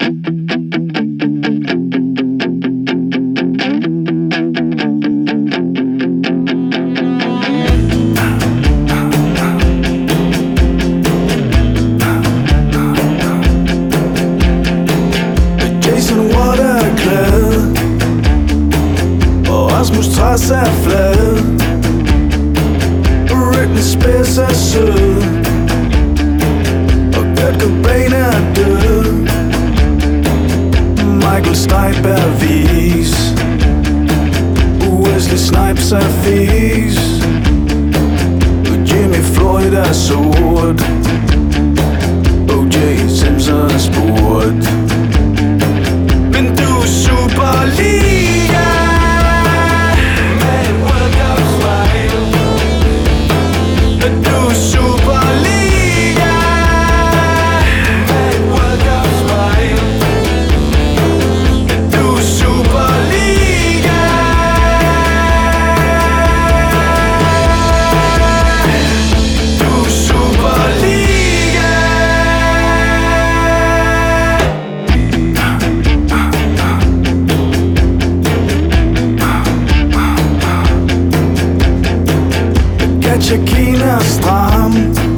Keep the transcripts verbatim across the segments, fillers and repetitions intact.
Rasmus Træs er flad, Britney Spears er sød, og Kurt Cobain er død. Michael Stipe er vis, Wesley Snipes er fis, og Jimmy Floyd er sort, O J Simpson er spurgt. Men du er Superliga med et World Cup smile. Men du er Superliga med et World Cup smile. Men du er Superliga. Du er Superliga. Tjekkin er stram,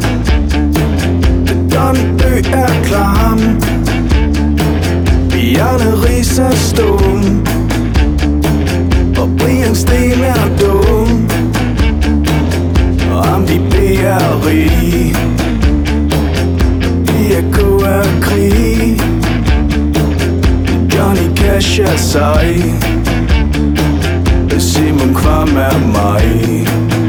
Don Ø er klam, Bjarne Riis er stum, og Brian Steen er dum, og Amdi B er rig, Pia K er krig, Johnny Cash er sej, Simon Kvam er mig.